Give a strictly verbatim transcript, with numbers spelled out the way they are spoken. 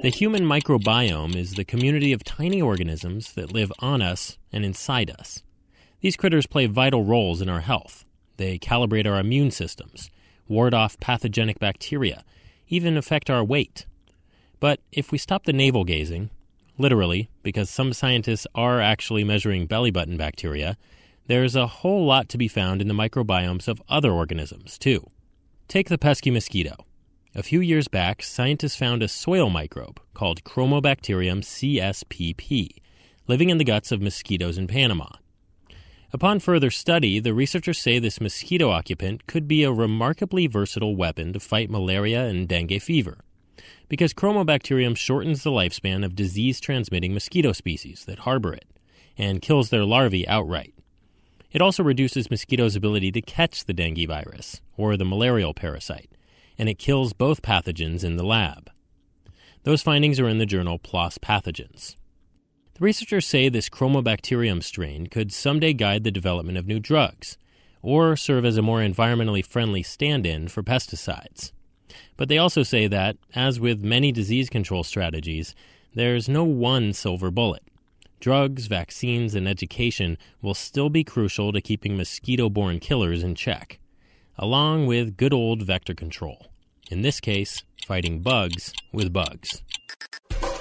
The human microbiome is the community of tiny organisms that live on us and inside us. These critters play vital roles in our health. They calibrate our immune systems, ward off pathogenic bacteria, even affect our weight. But if we stop the navel-gazing, literally, because some scientists are actually measuring belly button bacteria, there's a whole lot to be found in the microbiomes of other organisms, too. Take the pesky mosquito. A few years back, scientists found a soil microbe called Chromobacterium C S P P, living in the guts of mosquitoes in Panama. Upon further study, the researchers say this mosquito occupant could be a remarkably versatile weapon to fight malaria and dengue fever, because Chromobacterium shortens the lifespan of disease-transmitting mosquito species that harbor it, and kills their larvae outright. It also reduces mosquitoes' ability to catch the dengue virus, or the malarial parasite, and it kills both pathogens in the lab. Those findings are in the journal PLOS Pathogens. The researchers say this Chromobacterium strain could someday guide the development of new drugs, or serve as a more environmentally friendly stand-in for pesticides. But they also say that, as with many disease control strategies, there's no one silver bullet. Drugs, vaccines, and education will still be crucial to keeping mosquito-borne killers in check, along with good old vector control. In this case, fighting bugs with bugs.